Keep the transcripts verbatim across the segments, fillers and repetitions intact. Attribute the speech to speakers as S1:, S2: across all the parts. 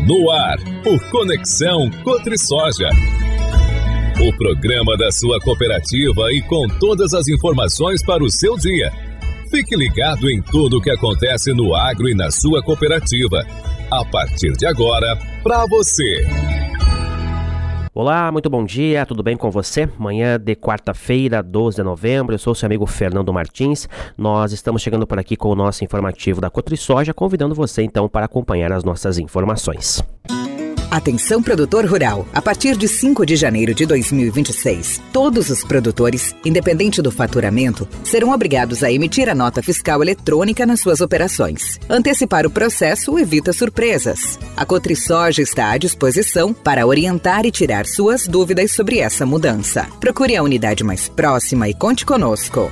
S1: No ar, o Conexão Cotrisoja. O programa da sua cooperativa e com todas as informações para o seu dia. Fique ligado em tudo o que acontece no agro e na sua cooperativa. A partir de agora, para você.
S2: Olá, muito bom dia, tudo bem com você? Manhã de quarta-feira, doze de novembro, eu sou seu amigo Fernando Martins. Nós estamos chegando por aqui com o nosso informativo da Cotrisoja, convidando você então para acompanhar as nossas informações.
S3: Atenção produtor rural, a partir de cinco de janeiro de dois mil e vinte e seis, todos os produtores, independente do faturamento, serão obrigados a emitir a nota fiscal eletrônica nas suas operações. Antecipar o processo evita surpresas. A Cotrisoja está à disposição para orientar e tirar suas dúvidas sobre essa mudança. Procure a unidade mais próxima e conte conosco.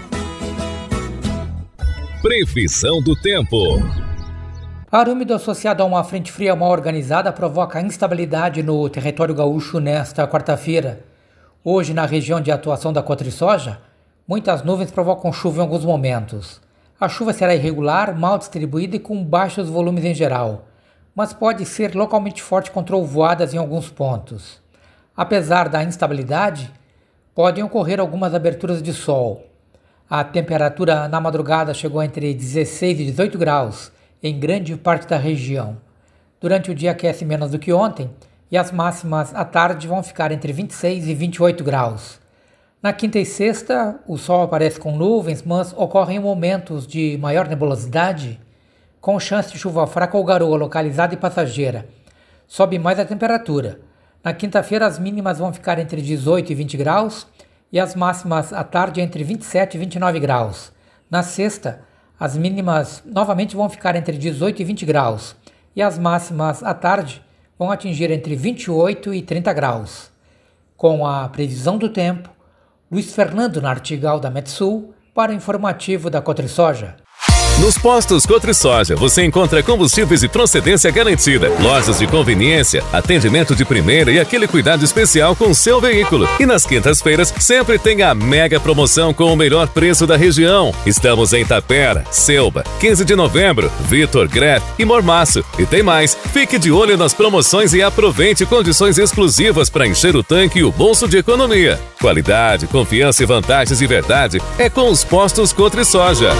S1: Previsão do tempo.
S4: Ar úmido associado a uma frente fria mal organizada provoca instabilidade no território gaúcho nesta quarta-feira. Hoje, na região de atuação da Cotrisoja, muitas nuvens provocam chuva em alguns momentos. A chuva será irregular, mal distribuída e com baixos volumes em geral, mas pode ser localmente forte com trovoadas em alguns pontos. Apesar da instabilidade, podem ocorrer algumas aberturas de sol. A temperatura na madrugada chegou entre dezesseis e dezoito graus, em grande parte da região. Durante o dia aquece menos do que ontem e as máximas à tarde vão ficar entre vinte e seis e vinte e oito graus. Na quinta e sexta, o sol aparece com nuvens, mas ocorrem momentos de maior nebulosidade, com chance de chuva fraca ou garoa localizada e passageira. Sobe mais a temperatura. Na quinta-feira, as mínimas vão ficar entre dezoito e vinte graus e as máximas à tarde entre vinte e sete e vinte e nove graus. Na sexta, as mínimas novamente vão ficar entre dezoito e vinte graus e as máximas à tarde vão atingir entre vinte e oito e trinta graus. Com a previsão do tempo, Luiz Fernando Nartigal da Metsul para o informativo da Cotrisoja.
S1: Nos postos Cotrisoja, você encontra combustíveis de procedência garantida, lojas de conveniência, atendimento de primeira e aquele cuidado especial com o seu veículo. E nas quintas-feiras, sempre tem a mega promoção com o melhor preço da região. Estamos em Tapera, Selba, quinze de novembro, Vitor, Greff e Mormaço. E tem mais, fique de olho nas promoções e aproveite condições exclusivas para encher o tanque e o bolso de economia. Qualidade, confiança e vantagens de verdade é com os postos Cotrisoja.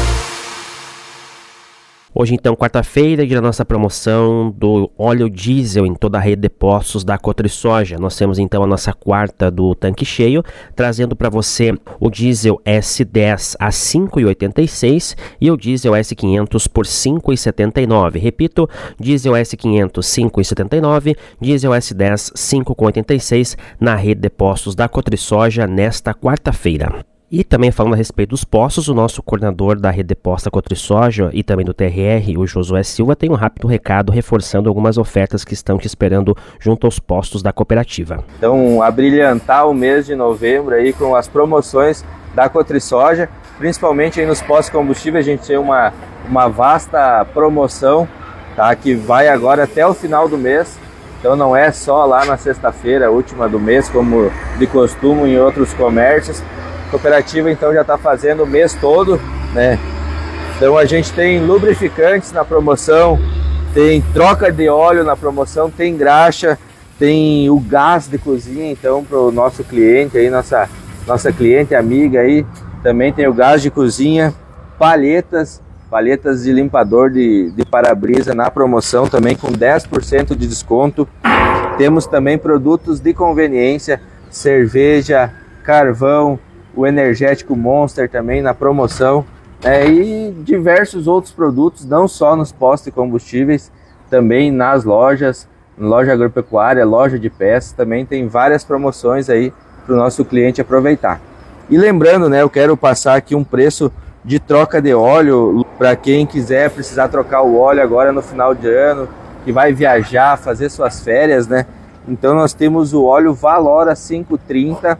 S2: Hoje, então, quarta-feira, dia da nossa promoção do óleo diesel em toda a rede de postos da Cotrisoja. Nós temos, então, a nossa quarta do tanque cheio, trazendo para você o diesel S dez a cinco reais e oitenta e seis centavos e o diesel S quinhentos por cinco reais e setenta e nove centavos. Repito, diesel S quinhentos, cinco reais e setenta e nove centavos, diesel S dez, cinco reais e oitenta e seis centavos na rede de postos da Cotrisoja nesta quarta-feira. E também falando a respeito dos postos, o nosso coordenador da rede de posta Cotrisoja e também do T R R, o Josué Silva, tem um rápido recado reforçando algumas ofertas que estão te esperando junto aos postos da cooperativa.
S5: Então, abrilhantar o mês de novembro aí com as promoções da Cotrisoja, principalmente aí nos postos de combustível, a gente tem uma, uma vasta promoção, tá, que vai agora até o final do mês. Então não é só lá na sexta-feira, última do mês, como de costume em outros comércios. A cooperativa então já está fazendo o mês todo, né? Então a gente tem lubrificantes na promoção, tem troca de óleo na promoção, tem graxa, tem o gás de cozinha então para o nosso cliente aí, nossa, nossa cliente amiga aí, também tem o gás de cozinha, palhetas, palhetas de limpador de, de para-brisa na promoção também com dez por cento de desconto. Temos também produtos de conveniência, cerveja, carvão, o energético Monster também na promoção, é, e diversos outros produtos, não só nos postos de combustíveis, também nas lojas, loja agropecuária, loja de peças, também tem várias promoções aí para o nosso cliente aproveitar. E lembrando, né, eu quero passar aqui um preço de troca de óleo para quem quiser precisar trocar o óleo agora no final de ano, que vai viajar, fazer suas férias, né? Então nós temos o óleo Valora cinco trinta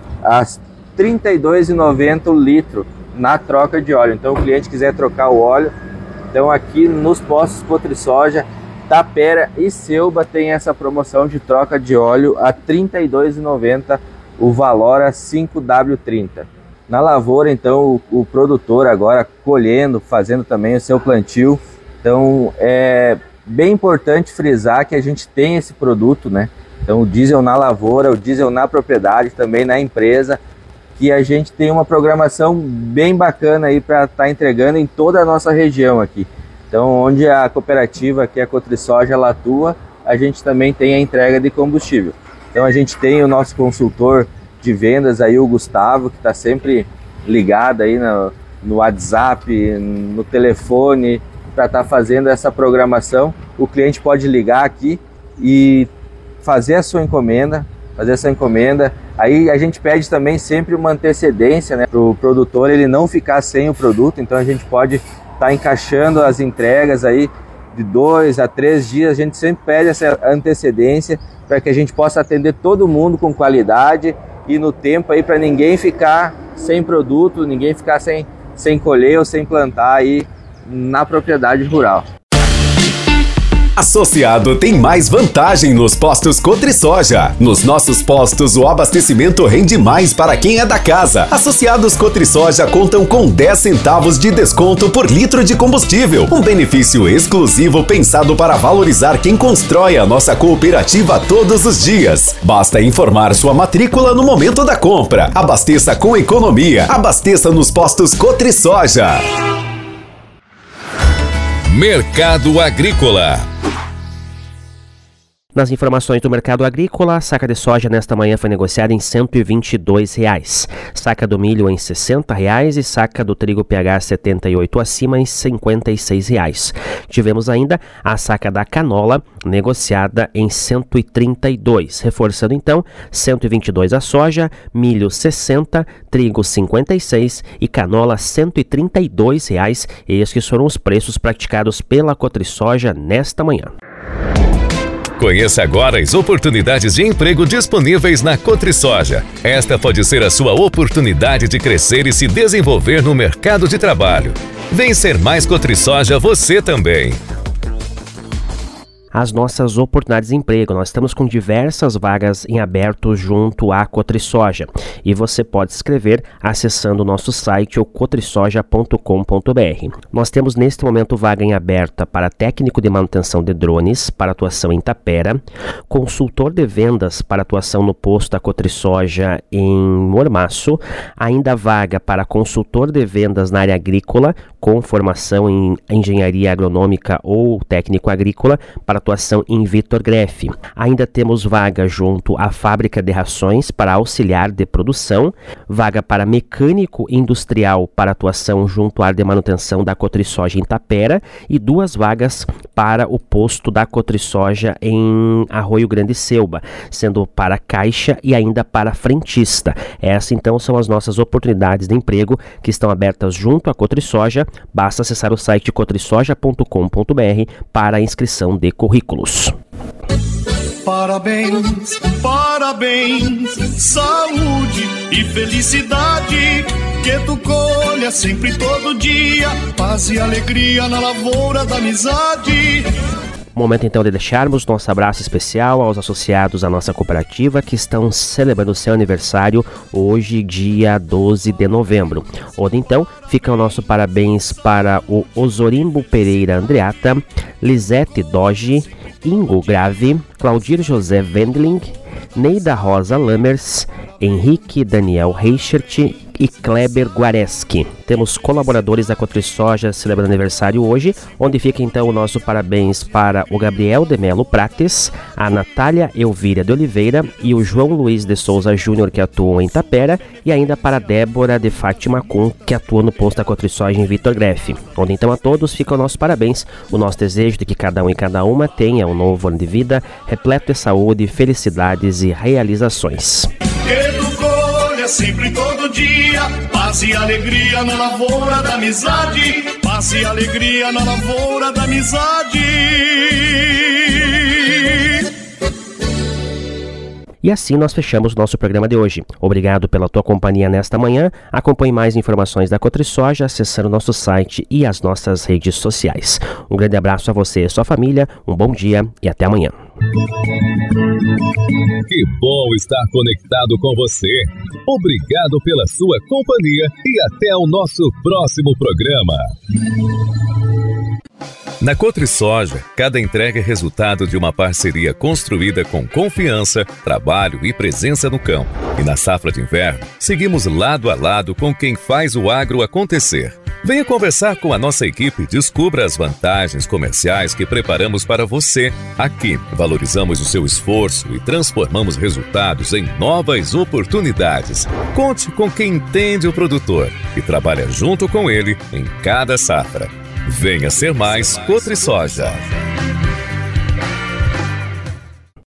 S5: às trinta e dois reais e noventa centavos o litro na troca de óleo. Então o cliente quiser trocar o óleo, então aqui nos postos Cotrisoja, Tapera e Selba tem essa promoção de troca de óleo a trinta e dois reais e noventa centavos o Valora cinco W trinta. Na lavoura, então, o, o produtor agora colhendo, fazendo também o seu plantio. Então, é, bem importante frisar que a gente tem esse produto, né? Então o diesel na lavoura, o diesel na propriedade, também na empresa, que a gente tem uma programação bem bacana aí para estar tá entregando em toda a nossa região aqui. Então onde a cooperativa aqui, a Cotrisoja, ela atua, a gente também tem a entrega de combustível. Então a gente tem o nosso consultor de vendas aí, o Gustavo, que está sempre ligado aí no, no WhatsApp, no telefone, para estar tá fazendo essa programação. O cliente pode ligar aqui e fazer a sua encomenda, fazer essa encomenda. Aí a gente pede também sempre uma antecedência, né, para o produtor ele não ficar sem o produto. Então a gente pode estar tá encaixando as entregas aí de dois a três dias. A gente sempre pede essa antecedência para que a gente possa atender todo mundo com qualidade e no tempo aí, para ninguém ficar sem produto, ninguém ficar sem, sem colher ou sem plantar aí na propriedade rural.
S6: Associado tem mais vantagem nos postos Cotrisoja. Nos nossos postos, o abastecimento rende mais para quem é da casa. Associados Cotrisoja contam com dez centavos de desconto por litro de combustível. Um benefício exclusivo pensado para valorizar quem constrói a nossa cooperativa todos os dias. Basta informar sua matrícula no momento da compra. Abasteça com economia. Abasteça nos postos Cotrisoja.
S1: Mercado Agrícola.
S2: Nas informações do mercado agrícola, a saca de soja nesta manhã foi negociada em cento e vinte e dois reais, saca do milho em sessenta reais e saca do trigo P H setenta e oito acima em cinquenta e seis reais. Tivemos ainda a saca da canola negociada em cento e trinta e dois, reforçando então cento e vinte e dois a soja, milho sessenta, trigo cinquenta e seis e canola cento e trinta e dois reais. Estes foram os preços praticados pela Cotrisoja nesta manhã.
S1: Conheça agora as oportunidades de emprego disponíveis na Cotrisoja. Esta pode ser a sua oportunidade de crescer e se desenvolver no mercado de trabalho. Vem ser mais Cotrisoja você também.
S2: As nossas oportunidades de emprego. Nós estamos com diversas vagas em aberto junto à Cotrisoja e você pode se inscrever acessando o nosso site, o cotrisoja ponto com ponto b r. Nós temos neste momento vaga em aberta para técnico de manutenção de drones para atuação em Tapera, consultor de vendas para atuação no posto da Cotrisoja em Mormaço, ainda vaga para consultor de vendas na área agrícola com formação em engenharia agronômica ou técnico agrícola para atuação em Vitor Greff. Ainda temos vaga junto à fábrica de rações para auxiliar de produção, vaga para mecânico industrial para atuação junto à área de manutenção da Cotrisoja em Tapera e duas vagas para o posto da Cotrisoja em Arroio Grande Selba, sendo para caixa e ainda para frentista. Essas então são as nossas oportunidades de emprego que estão abertas junto à Cotrisoja. Basta acessar o site cotrisoja ponto com ponto b r para a inscrição de currículos.
S7: Parabéns, parabéns, saúde e felicidade, que tu colha sempre todo dia, paz e alegria na lavoura da amizade.
S2: Momento então de deixarmos nosso abraço especial aos associados à nossa cooperativa que estão celebrando seu aniversário hoje, dia doze de novembro. Onde então fica o nosso parabéns para o Osorimbo Pereira Andreata, Lisete Doge, Ingo Grave, Claudir José Wendling, Neida Rosa Lammers, Henrique Daniel Reichert e Kleber Guareschi. Temos colaboradores da Cotrisoja celebrando aniversário hoje, onde fica então o nosso parabéns para o Gabriel de Melo Prates, a Natália Elvira de Oliveira e o João Luiz de Souza Júnior, que atuam em Tapera, e ainda para a Débora de Fátima Kuhn, que atua no posto da Cotrisoja em Vitor Greff. Onde então a todos fica o nosso parabéns, o nosso desejo de que cada um e cada uma tenha um novo ano de vida, repleto de saúde, felicidades e realizações.
S7: Sempre todo dia, paz e alegria na lavoura da amizade, paz e alegria na lavoura da amizade.
S2: E assim nós fechamos nosso programa de hoje. Obrigado pela tua companhia nesta manhã. Acompanhe mais informações da Cotrisoja acessando nosso site e as nossas redes sociais. Um grande abraço a você e a sua família, um bom dia e até amanhã.
S1: Que bom estar conectado com você. Obrigado pela sua companhia e até o nosso próximo programa. Na CotriSoja, cada entrega é resultado de uma parceria construída com confiança, trabalho e presença no campo. E na safra de inverno, seguimos lado a lado com quem faz o agro acontecer. Venha conversar com a nossa equipe e descubra as vantagens comerciais que preparamos para você. Aqui, valorizamos o seu esforço e transformamos resultados em novas oportunidades. Conte com quem entende o produtor e trabalha junto com ele em cada safra. Venha ser mais CotriSoja.